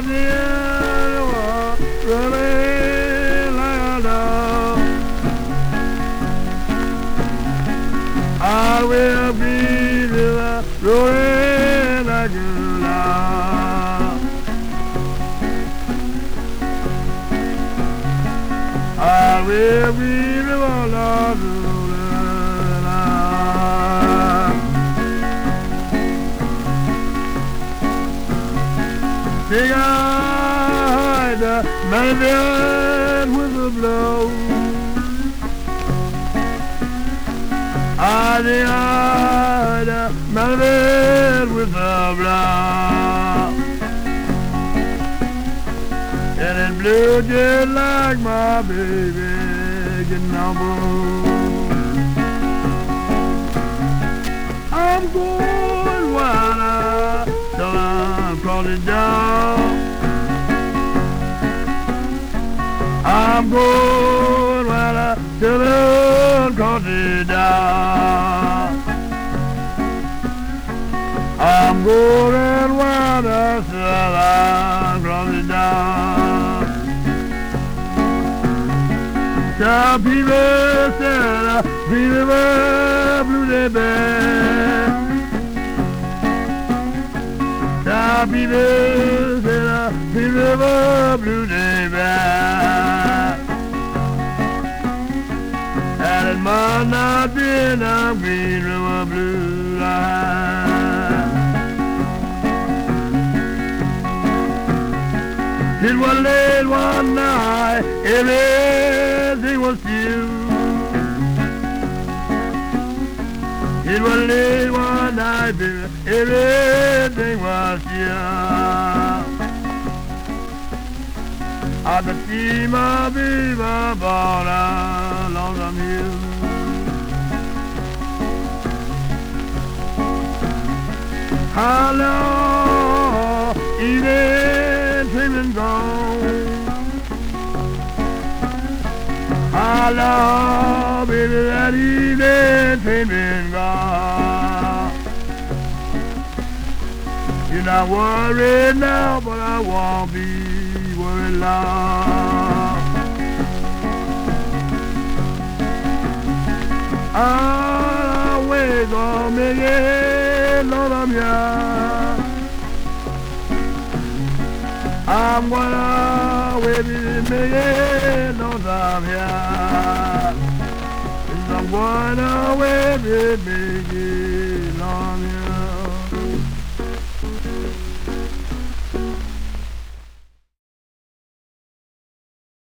the end of running like a dog. I will be the rolling like a dog. I will be the Lord. Big-eyed man with a blow. Eye-eyed man with a blow. And it blew just like my baby getting on board. I'm going wild till I'm crawling down. I'm going wild till I'm crawling down. I'm going wild till I'm crawling down. Some people said, people blue they bear. Some people said, people blue they bear. And it might not be enough green river blue line. It was late one night, everything was still. It was late one night, baby, everything was still. I could see my baby born along the hill. How long evening dreaming gone? How long, baby, that evening dreaming gone? You're not worried now, but I won't be worried long. I'll always gonna make it, Lord, I'm young. I'm gonna wait with me, Lord, I'm here. I'm gonna wait with me.